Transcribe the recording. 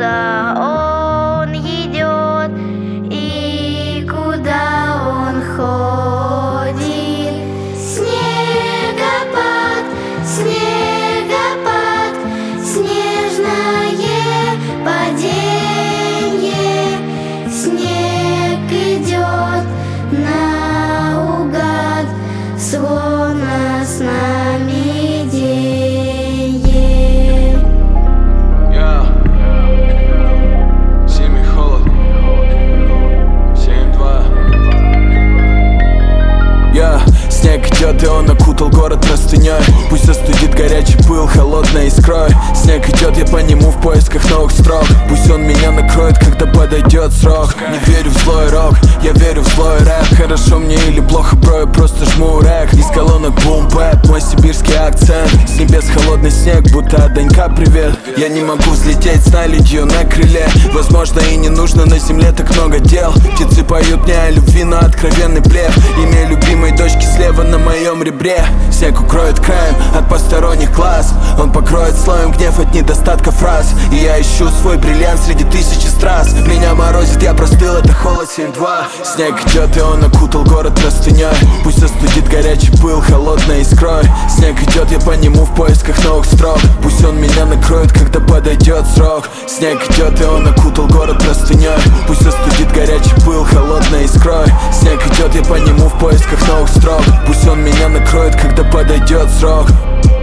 куда он идет и куда он ходит. Снегопад, снегопад, снежное падение. Снег идет наугад, словно с нами деньги. Зимний холод 7-2. Снег идет, и он окутал город простыней. Пусть остудит горячий пыл холодной искрой. Снег идет, я по нему в поисках новых строк. Пусть он меня накроет, когда подойдет срок. Не верю в злой рок, я верю в злой рэп. Хорошо мне или плохо, бро, я просто жму рэк. Из колонок бум-бэп, мой сибирский акцент. С небес холодный снег, будто от Данька привет. Я не могу взлететь с наледью на крыле. Возможно и не нужно, на земле так много дел. Птицы поют мне о любви, но откровенный блеф. Имя любимой дочки слева на моем ребре. Снег укроет краем от посторонних глаз. Он покроет слоем гнев от недостатка фраз. И я ищу свой бриллиант среди тысячи страз. Меня морозит, я простыл, это холод 7-2. Снег идет, и он окутал город простыней. Пусть остудит горячий пыл холодной искрой. Снег идет, я по нему в поисках новых строк. Пусть он меня накроет, когда подойдет срок. Снег идет, и он окутал город простыней. Пусть остудит горячий пыл холодной искрой. Снег идет, я по нему в поисках новых строк. Пусть он меня накроет, когда подойдет срок.